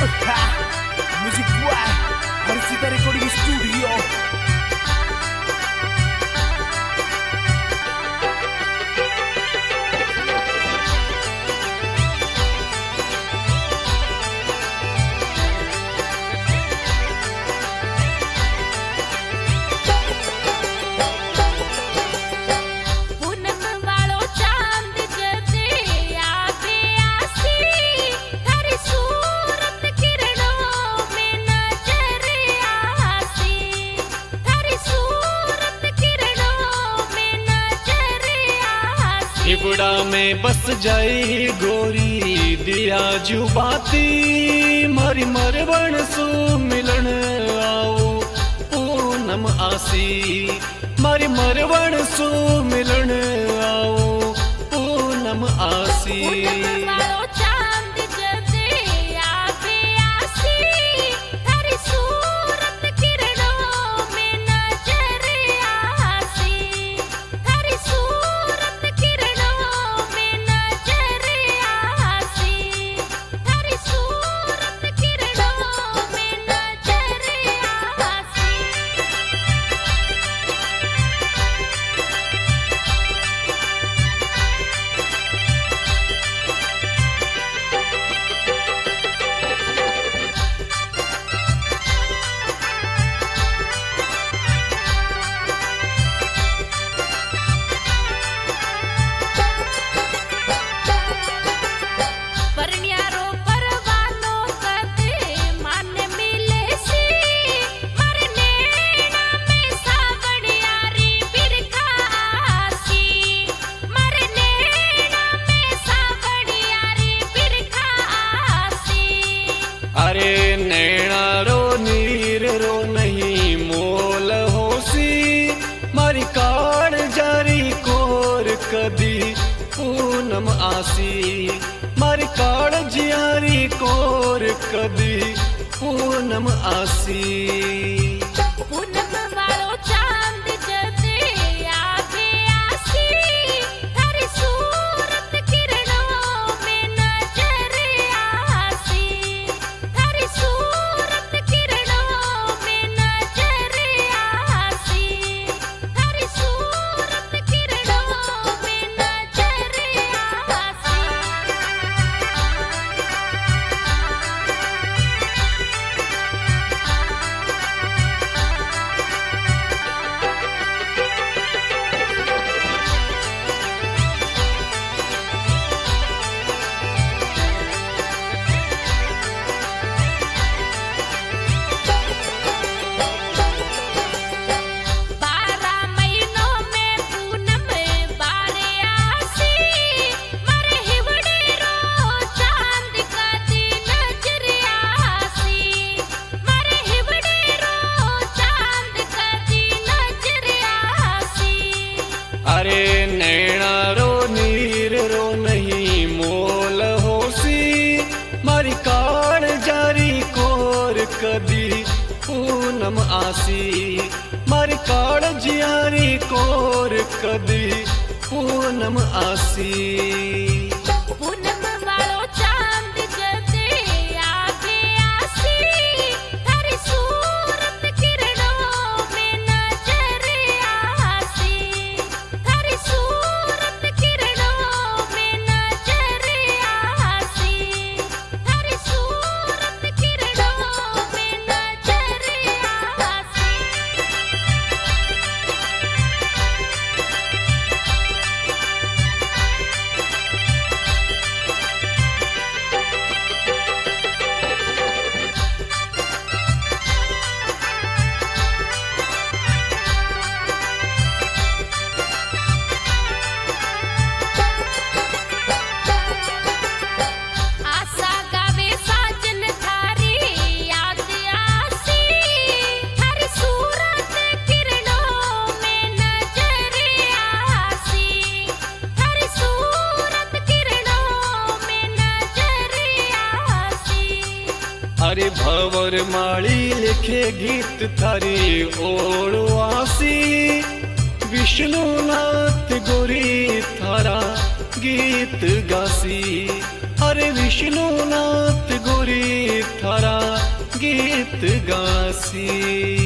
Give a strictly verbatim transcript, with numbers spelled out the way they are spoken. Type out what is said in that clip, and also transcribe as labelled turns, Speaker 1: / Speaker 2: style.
Speaker 1: Music Boy, Harsita Recording Studio.
Speaker 2: हिबड़ा में बस जाई गोरी दिया जुबाती मरी मरवण सु मिलन आओ पूनम आसी मरी मरवण सु मिलन आओ पूनम आसी। अरे नैना रो नीर रो नहीं मोल होसी मारी काड़ जारी कोर कदी पूनम आसी मारी काड़ जियारी कोर कदी पूनम आसी। अरे नैना रो नीर रो नहीं मोल होसी मारी काड़ जारी कोर कदी पूनम आसी मारी काड़ जियारी कोर कदी पूनम आसी। अरे भंवर माली लिखे गीत थारी ओड़वासी विष्णुनाथ गोरी थारा गीत गासी। अरे विष्णुनाथ गोरी थारा गीत गासी।